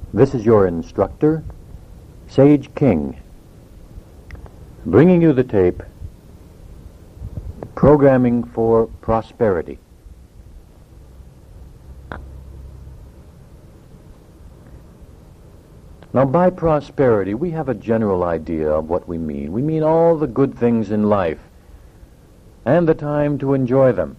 This is your instructor, Sage King, bringing you the tape, Programming for Prosperity. Now, by prosperity, we have a general idea of what we mean. We mean all the good things in life and the time to enjoy them.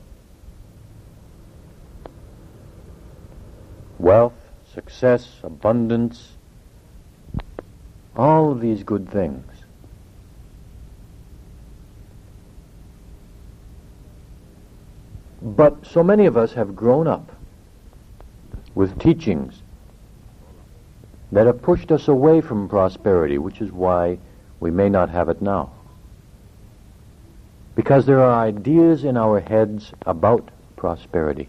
Wealth, success, abundance, all of these good things. But so many of us have grown up with teachings that have pushed us away from prosperity, which is why we may not have it now. Because there are ideas in our heads about prosperity.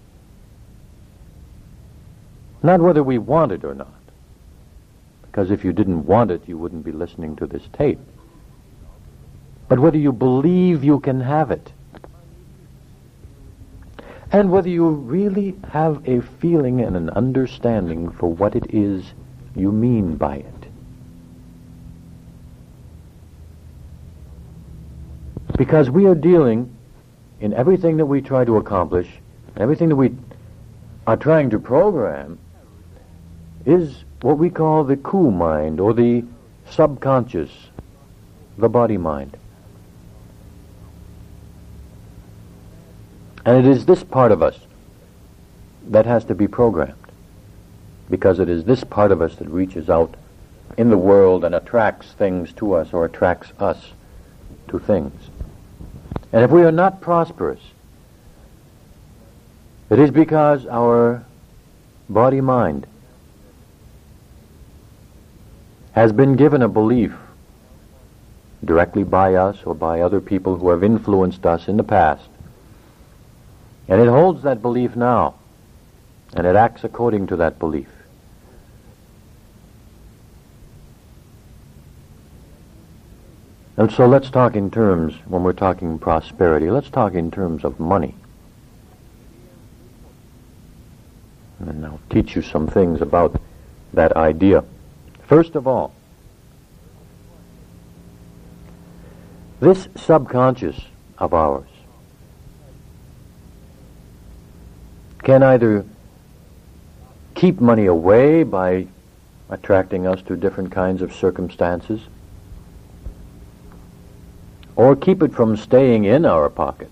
Not whether we want it or not. Because if you didn't want it, you wouldn't be listening to this tape. But whether you believe you can have it. And whether you really have a feeling and an understanding for what it is you mean by it. Because we are dealing in everything that we try to accomplish, everything that we are trying to program, is what we call the coup mind, or the subconscious, the body mind. And it is this part of us that has to be programmed, because it is this part of us that reaches out in the world and attracts things to us, or attracts us to things. And if we are not prosperous, it is because our body-mind has been given a belief, directly by us or by other people who have influenced us in the past. And it holds that belief now, and it acts according to that belief. And so let's talk in terms, when we're talking prosperity, let's talk in terms of money. And I'll teach you some things about that idea. First of all, this subconscious of ours can either keep money away by attracting us to different kinds of circumstances, or keep it from staying in our pockets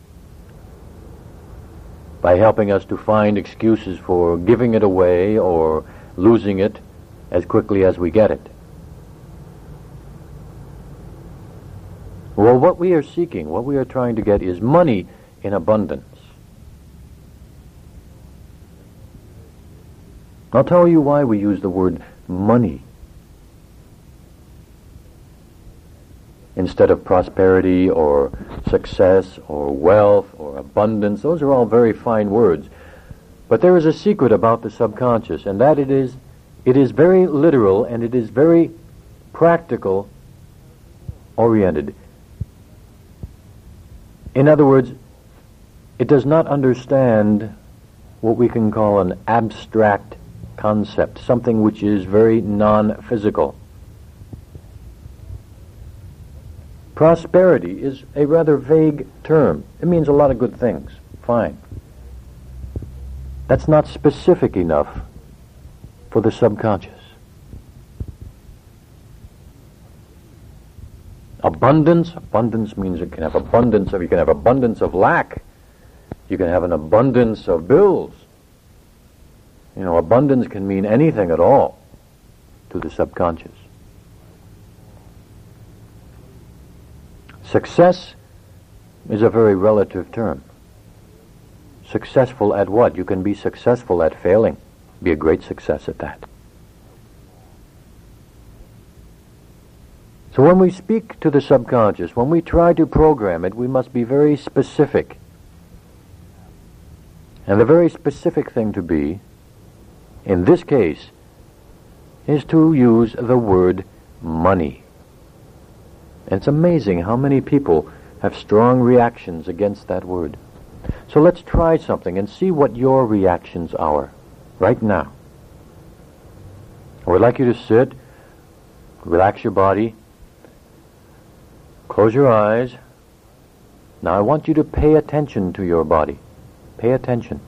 by helping us to find excuses for giving it away or losing it as quickly as we get it. Well, what we are seeking, what we are trying to get, is money in abundance. I'll tell you why we use the word money instead of prosperity or success or wealth or abundance. Those are all very fine words. But there is a secret about the subconscious, and that it is very literal, and it is very practical oriented. In other words, it does not understand what we can call an abstract concept, something which is very non-physical. Prosperity is a rather vague term. It means a lot of good things. Fine. That's not specific enough for the subconscious. Abundance means you can have abundance of lack. You can have an abundance of bills. You know, abundance can mean anything at all to the subconscious. Success is a very relative term. Successful at what? You can be successful at failing. Be a great success at that. So when we speak to the subconscious, when we try to program it, we must be very specific. And the very specific thing to be, in this case, is to use the word money. And it's amazing how many people have strong reactions against that word. So let's try something and see what your reactions are right now. I would like you to sit, relax your body, close your eyes. Now I want you to pay attention to your body. Pay attention.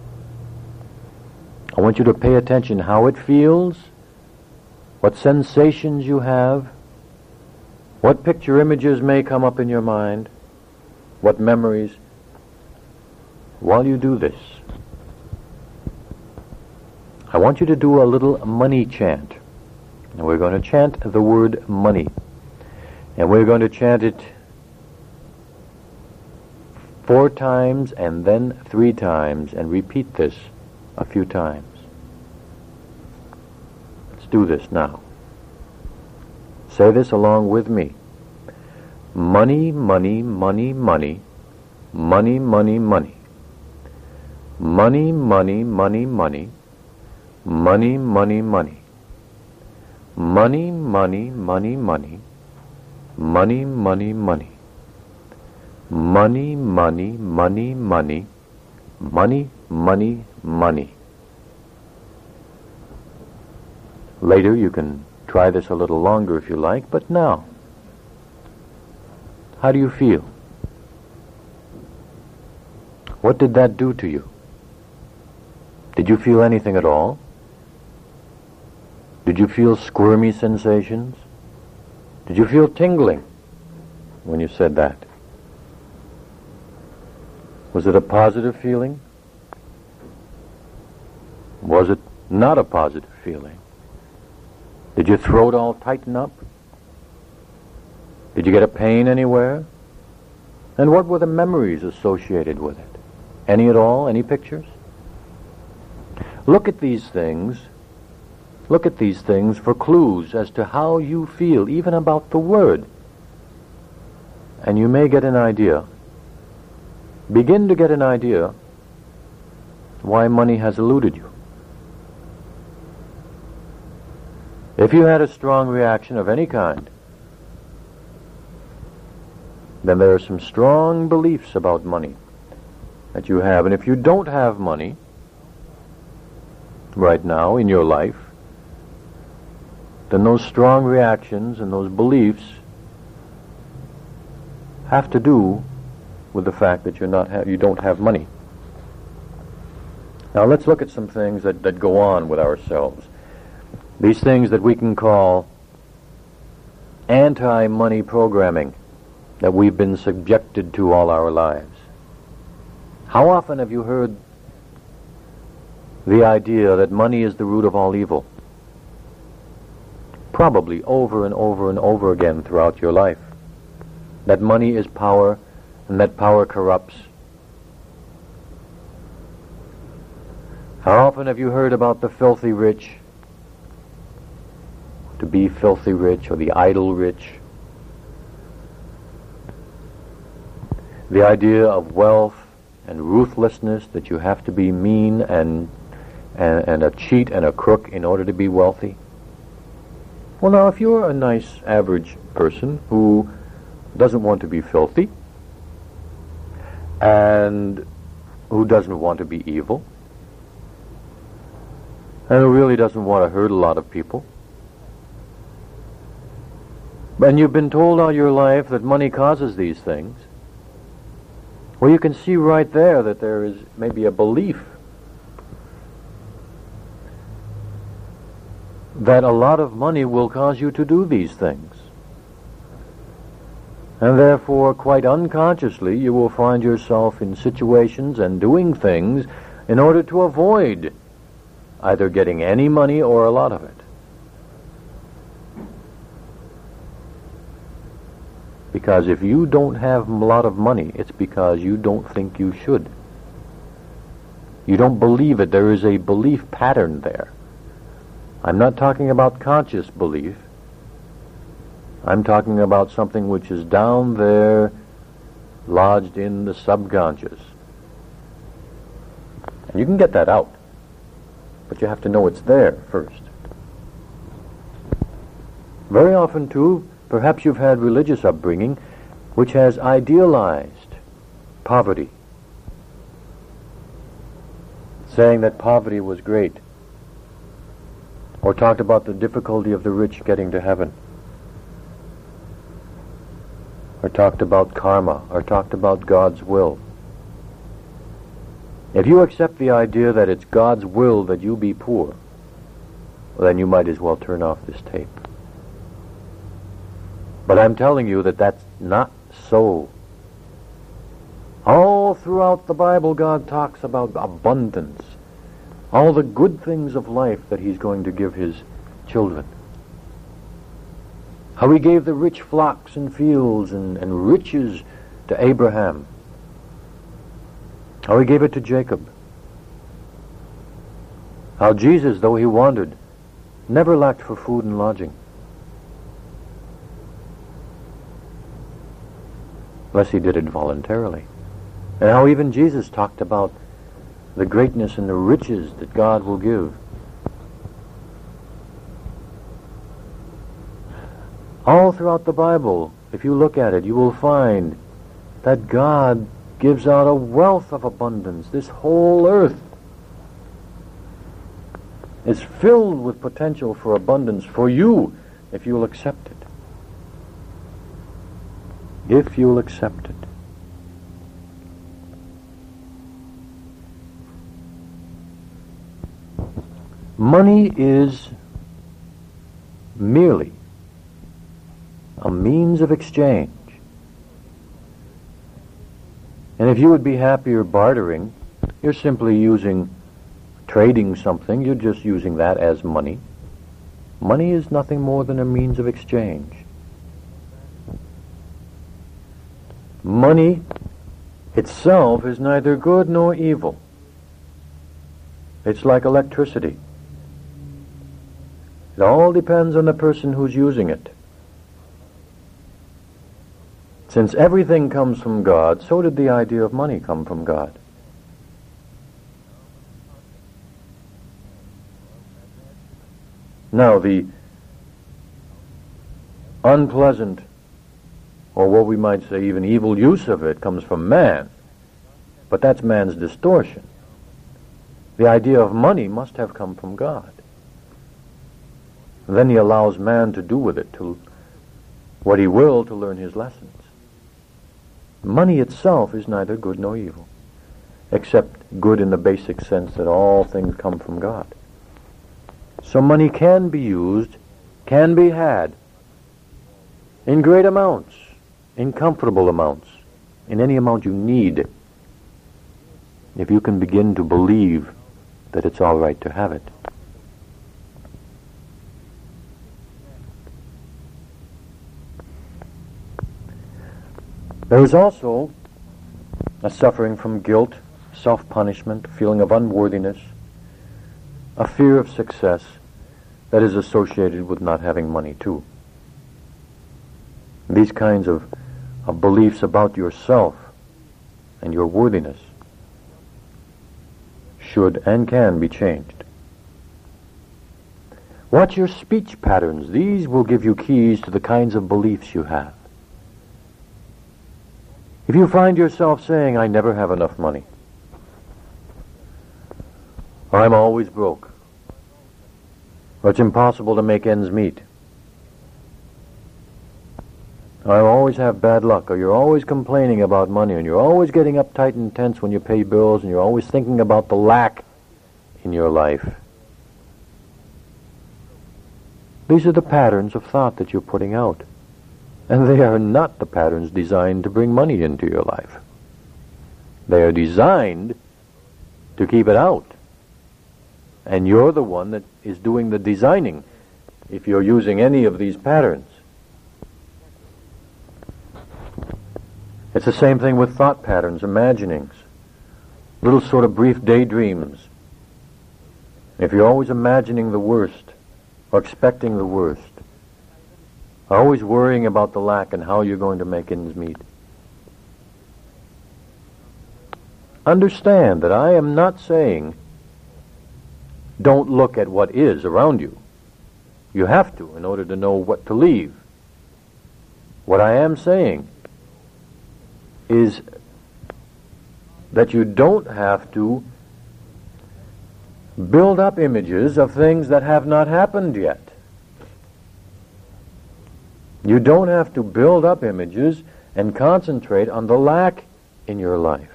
I want you to pay attention how it feels, what sensations you have, what picture images may come up in your mind, what memories. While you do this, I want you to do a little money chant. And we're going to chant the word money. And we're going to chant it 4 times and then 3 times and repeat this a few times. Let's do this now. Say this along with me. Money, money, money, money. Money, money, money. Money, money, money, money. Money, money, money. Money, money, money, money. Money, money, money. Money, money, money, money. Money, money, money. Later you can try this a little longer if you like, but now, how do you feel? What did that do to you? Did you feel anything at all? Did you feel squirmy sensations? Did you feel tingling when you said that? Was it a positive feeling? Was it not a positive feeling? Did your throat all tighten up? Did you get a pain anywhere? And what were the memories associated with it? Any at all? Any pictures? Look at these things. Look at these things for clues as to how you feel, even about the word. And you may get an idea. Begin to get an idea why money has eluded you. If you had a strong reaction of any kind, then there are some strong beliefs about money that you have. And if you don't have money right now in your life, then those strong reactions and those beliefs have to do with the fact that you don't have money. Now let's look at some things that go on with ourselves. These things that we can call anti-money programming that we've been subjected to all our lives. How often have you heard the idea that money is the root of all evil? Probably over and over and over again throughout your life. That money is power, and that power corrupts. How often have you heard about the filthy rich, to be filthy rich, or the idle rich? The idea of wealth and ruthlessness, that you have to be mean and a cheat and a crook in order to be wealthy. Well, now, if you're a nice, average person who doesn't want to be filthy and who doesn't want to be evil and who really doesn't want to hurt a lot of people, and you've been told all your life that money causes these things, well, you can see right there that there is maybe a belief that a lot of money will cause you to do these things. And therefore, quite unconsciously, you will find yourself in situations and doing things in order to avoid either getting any money or a lot of it. Because if you don't have a lot of money, it's because you don't think you should. You don't believe it. There is a belief pattern there. I'm not talking about conscious belief. I'm talking about something which is down there, lodged in the subconscious. And you can get that out, but you have to know it's there first. Very often, too, perhaps you've had religious upbringing which has idealized poverty, saying that poverty was great. or talked about the difficulty of the rich getting to heaven, or talked about karma, or talked about God's will. If you accept the idea that it's God's will that you be poor, well, then you might as well turn off this tape. But I'm telling you that that's not so. All throughout the Bible, God talks about abundance, all the good things of life that He's going to give His children. How He gave the rich flocks and fields and riches to Abraham. How He gave it to Jacob. How Jesus, though He wandered, never lacked for food and lodging. Unless He did it voluntarily. And how even Jesus talked about the greatness and the riches that God will give. All throughout the Bible, if you look at it, you will find that God gives out a wealth of abundance. This whole earth is filled with potential for abundance for you if you'll accept it. If you'll accept it. Money is merely a means of exchange. And if you would be happier bartering, you're simply trading something, you're just using that as money. Money is nothing more than a means of exchange. Money itself is neither good nor evil. It's like electricity. It all depends on the person who's using it. Since everything comes from God, so did the idea of money come from God. Now, the unpleasant, or what we might say even evil use of it, comes from man. But that's man's distortion. The idea of money must have come from God. And then He allows man to do with it what he will to learn his lessons. Money itself is neither good nor evil, except good in the basic sense that all things come from God. So money can be used, can be had, in great amounts, in comfortable amounts, in any amount you need, if you can begin to believe that it's all right to have it. There is also a suffering from guilt, self-punishment, feeling of unworthiness, a fear of success that is associated with not having money too. These kinds of beliefs about yourself and your worthiness should and can be changed. Watch your speech patterns. These will give you keys to the kinds of beliefs you have. If you find yourself saying, I never have enough money, or I'm always broke, or it's impossible to make ends meet, or I always have bad luck, or you're always complaining about money, and you're always getting uptight and tense when you pay bills, and you're always thinking about the lack in your life. These are the patterns of thought that you're putting out. And they are not the patterns designed to bring money into your life. They are designed to keep it out. And you're the one that is doing the designing if you're using any of these patterns. It's the same thing with thought patterns, imaginings, little sort of brief daydreams. If you're always imagining the worst or expecting the worst, always worrying about the lack and how you're going to make ends meet, understand that I am not saying don't look at what is around you. You have to in order to know what to leave. What I am saying is that you don't have to build up images of things that have not happened yet. You don't have to build up images and concentrate on the lack in your life.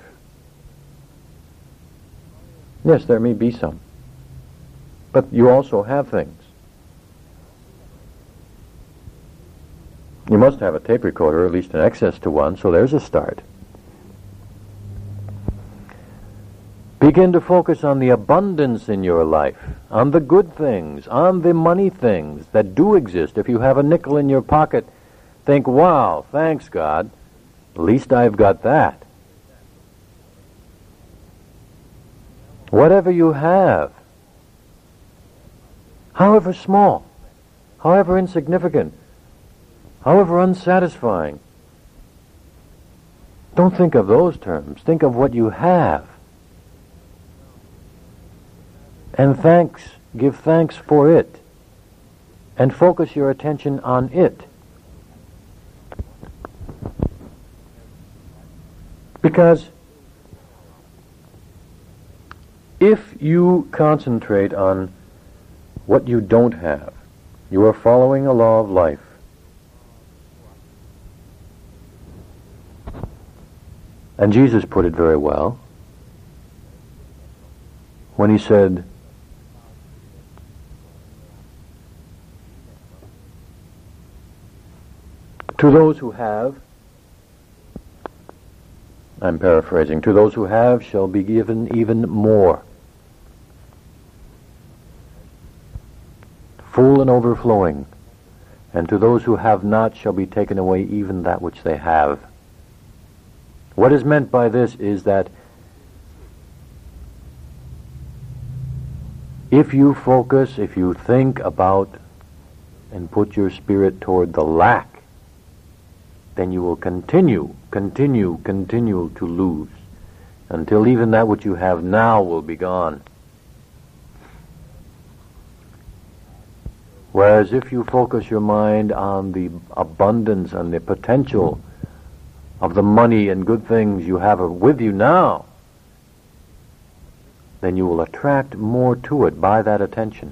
Yes, there may be some, but you also have things. You must have a tape recorder, at least an access to one, so there's a start. Begin to focus on the abundance in your life, on the good things, on the money things that do exist. If you have a nickel in your pocket, think, wow, thanks God, at least I've got that. Whatever you have, however small, however insignificant, however unsatisfying, don't think of those terms. Think of what you have. And give thanks for it, and focus your attention on it. Because if you concentrate on what you don't have, you are following a law of life. And Jesus put it very well when he said, to those who have, I'm paraphrasing, to those who have shall be given even more. Full and overflowing. And to those who have not shall be taken away even that which they have. What is meant by this is that if you focus, if you think about and put your spirit toward the lack, then you will continue to lose until even that which you have now will be gone. Whereas if you focus your mind on the abundance and the potential of the money and good things you have with you now, then you will attract more to it by that attention.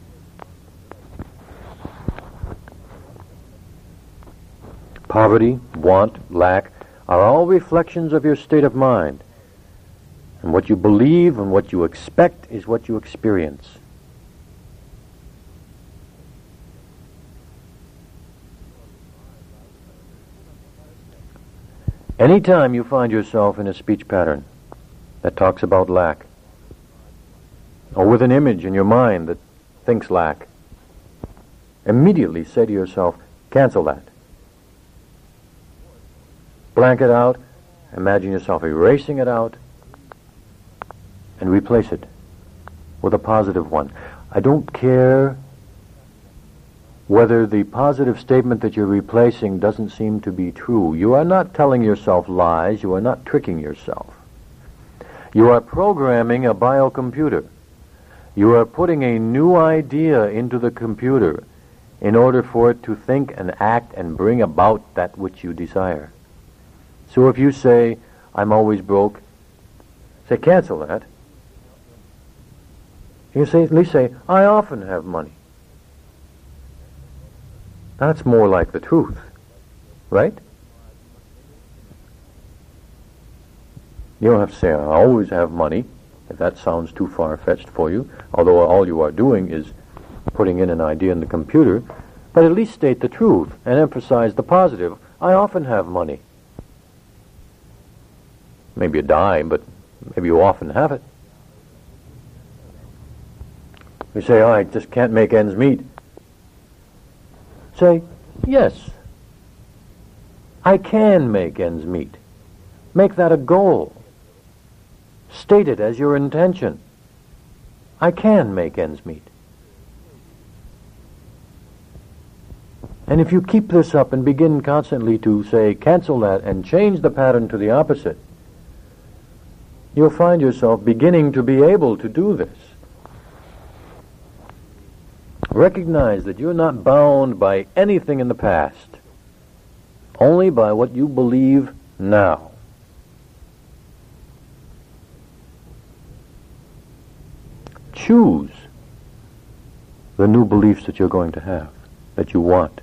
Poverty, want, lack are all reflections of your state of mind. And what you believe and what you expect is what you experience. Anytime you find yourself in a speech pattern that talks about lack, or with an image in your mind that thinks lack, immediately say to yourself, cancel that. Blank it out, imagine yourself erasing it out, and replace it with a positive one. I don't care whether the positive statement that you're replacing doesn't seem to be true. You are not telling yourself lies. You are not tricking yourself. You are programming a biocomputer. You are putting a new idea into the computer in order for it to think and act and bring about that which you desire. So if you say, I'm always broke, say, cancel that. You say, at least say, I often have money. That's more like the truth, right? You don't have to say, I always have money, if that sounds too far-fetched for you, although all you are doing is putting in an idea in the computer, but at least state the truth and emphasize the positive. I often have money. Maybe a dime, but maybe you often have it. You say, oh, I just can't make ends meet. Say, yes, I can make ends meet. Make that a goal. State it as your intention. I can make ends meet. And if you keep this up and begin constantly to say, cancel that and change the pattern to the opposite, you'll find yourself beginning to be able to do this. Recognize that you're not bound by anything in the past, only by what you believe now. Choose choose the new beliefs that you're going to have, that you want.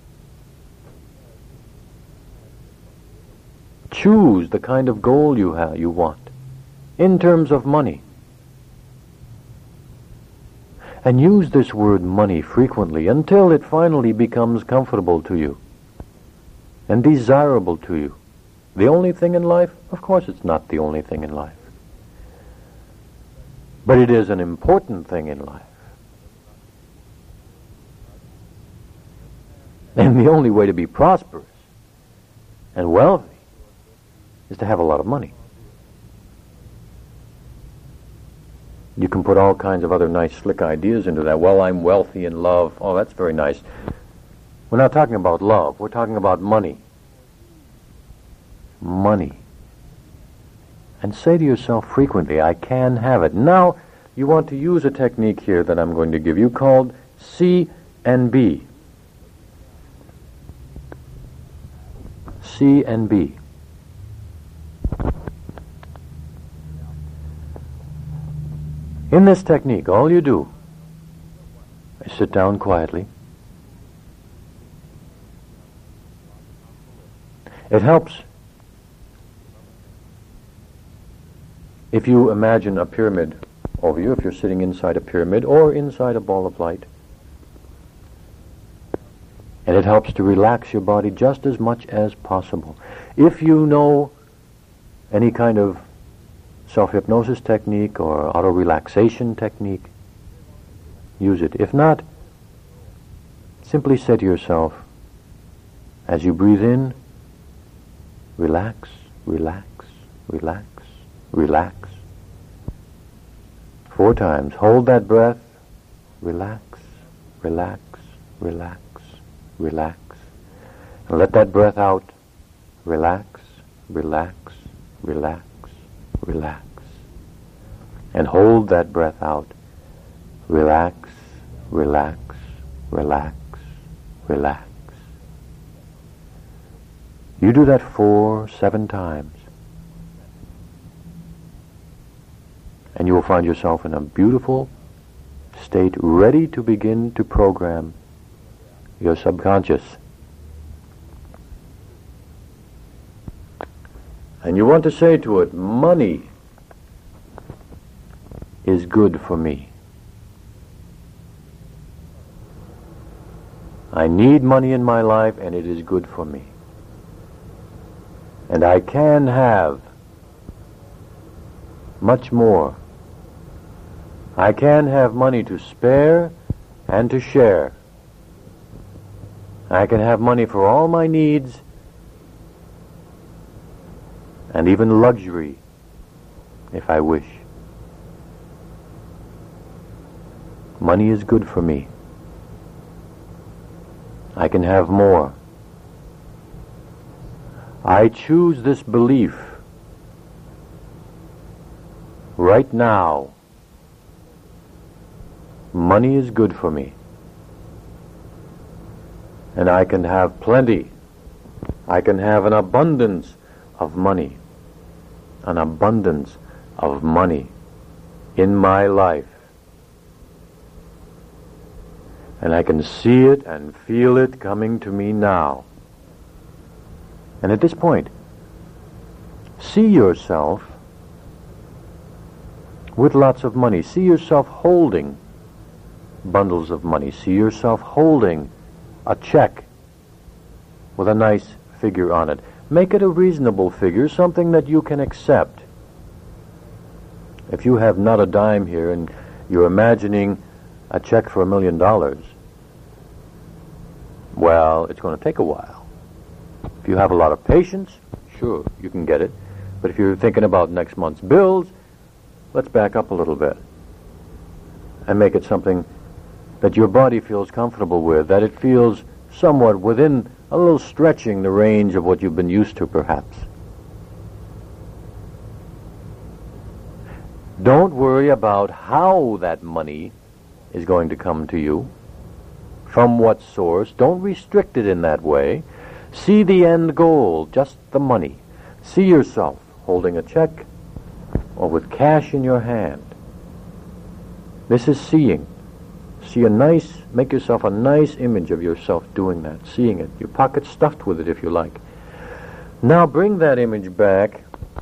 Choose the kind of goal you want in terms of money. And use this word money frequently until it finally becomes comfortable to you and desirable to you. The only thing in life? Of course it's not the only thing in life. But it is an important thing in life. And the only way to be prosperous and wealthy is to have a lot of money. You can put all kinds of other nice, slick ideas into that. Well, I'm wealthy in love. Oh, that's very nice. We're not talking about love. We're talking about money. Money. And say to yourself frequently, I can have it. Now, you want to use a technique here that I'm going to give you called C and B. C and B. In this technique, all you do is sit down quietly. It helps if you imagine a pyramid over you, if you're sitting inside a pyramid or inside a ball of light. And it helps to relax your body just as much as possible. If you know any kind of self-hypnosis technique or auto-relaxation technique, use it. If not, simply say to yourself, as you breathe in, relax, relax, relax, relax. 4 times. Hold that breath. Relax, relax, relax, relax. And let that breath out. Relax, relax, relax, relax. And hold that breath out. Relax, relax, relax, relax. You do that 7 times. And you will find yourself in a beautiful state, ready to begin to program your subconscious. And you want to say to it, money is good for me. I need money in my life, and it is good for me. And I can have much more. I can have money to spare and to share. I can have money for all my needs and even luxury if I wish. Money is good for me. I can have more. I choose this belief right now. Money is good for me. And I can have plenty. I can have an abundance of money. An abundance of money in my life. And I can see it and feel it coming to me now. And at this point, see yourself with lots of money. See yourself holding bundles of money. See yourself holding a check with a nice figure on it. Make it a reasonable figure, something that you can accept. If you have not a dime here and you're imagining a check for $1 million, well, it's going to take a while. If you have a lot of patience, sure, you can get it. But if you're thinking about next month's bills, let's back up a little bit and make it something that your body feels comfortable with, that it feels somewhat within, a little stretching the range of what you've been used to, perhaps. Don't worry about how that money is going to come to you, from what source. Don't restrict it in that way. See the end goal, just the money. See yourself holding a check or with cash in your hand. This is seeing. Make yourself a nice image of yourself doing that, seeing it. Your pocket stuffed with it if you like. Now bring that image back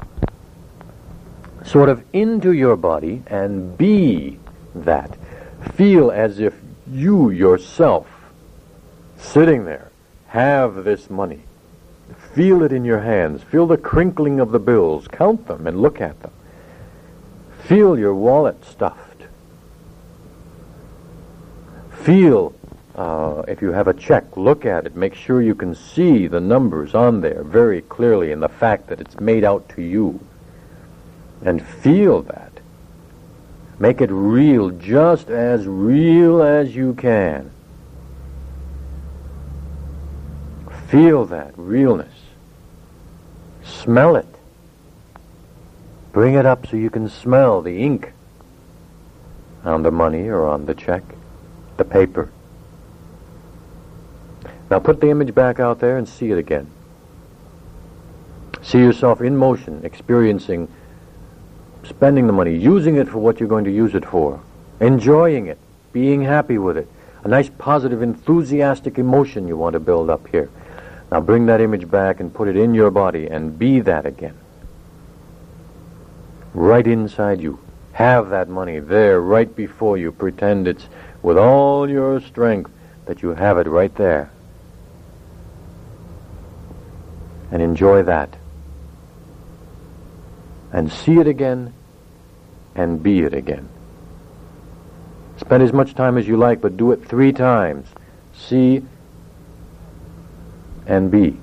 sort of into your body and be that. Feel as if you yourself, sitting there, have this money. Feel it in your hands. Feel the crinkling of the bills. Count them and look at them. Feel your wallet stuffed. Feel, if you have a check, look at it. Make sure you can see the numbers on there very clearly and the fact that it's made out to you. And feel that. Make it real, just as real as you can. Feel that realness. Smell it. Bring it up so you can smell the ink on the money or on the check, the paper. Now put the image back out there and see it again. See yourself in motion, experiencing, spending the money, using it for what you're going to use it for, enjoying it, being happy with it. A nice positive, enthusiastic emotion you want to build up here. Now bring that image back and put it in your body and be that again. Right inside you. Have that money there right before you. Pretend it's with all your strength that you have it right there. And enjoy that. And see it again and be it again. Spend as much time as you like, but do it 3 times. See and be.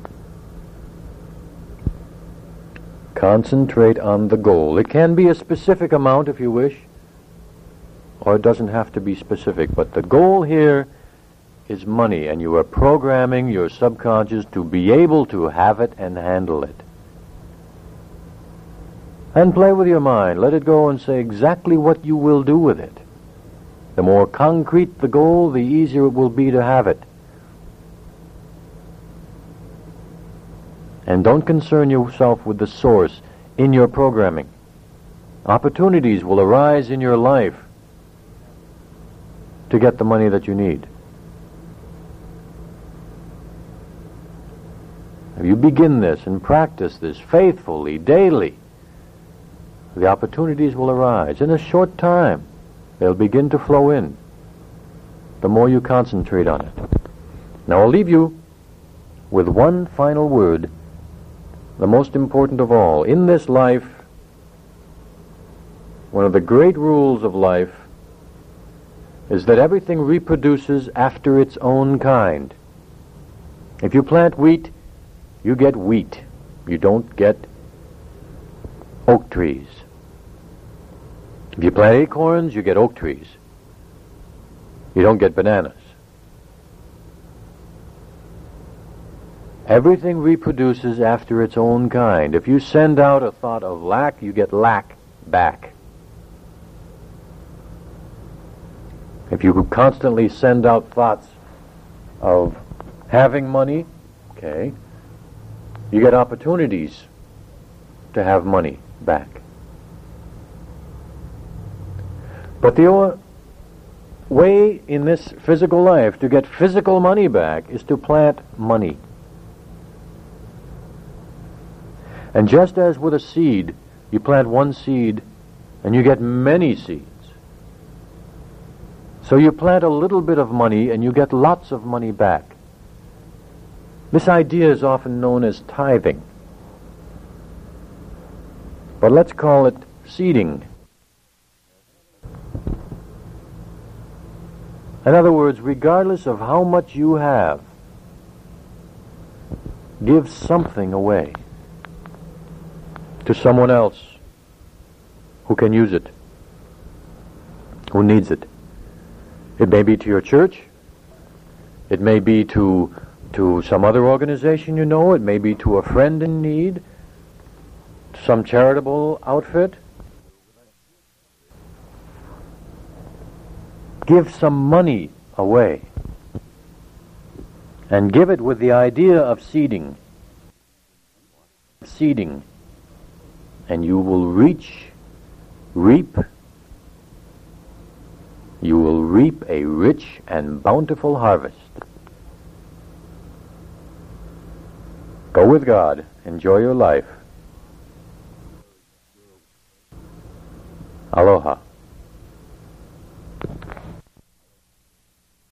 Concentrate on the goal. It can be a specific amount if you wish, or it doesn't have to be specific, but the goal here is money, and you are programming your subconscious to be able to have it and handle it. And play with your mind. Let it go and say exactly what you will do with it. The more concrete the goal, the easier it will be to have it. And don't concern yourself with the source in your programming. Opportunities will arise in your life to get the money that you need. If you begin this and practice this faithfully, daily, the opportunities will arise. In a short time, they'll begin to flow in, the more you concentrate on it. Now I'll leave you with one final word, the most important of all. In this life, one of the great rules of life is that everything reproduces after its own kind. If you plant wheat, you get wheat. You don't get oak trees. If you plant acorns, you get oak trees. You don't get bananas. Everything reproduces after its own kind. If you send out a thought of lack, you get lack back. If you constantly send out thoughts of having money, okay, you get opportunities to have money back. But the way in this physical life to get physical money back is to plant money. And just as with a seed, you plant one seed and you get many seeds. So you plant a little bit of money and you get lots of money back. This idea is often known as tithing. But let's call it seeding. In other words, regardless of how much you have, give something away to someone else who can use it, who needs it. It may be to your church. It may be to some other organization you know. It may be to a friend in need, some charitable outfit. Give some money away. And give it with the idea of seeding. Seeding. And you will reap you will reap a rich and bountiful harvest. Go with God. Enjoy your life. Aloha.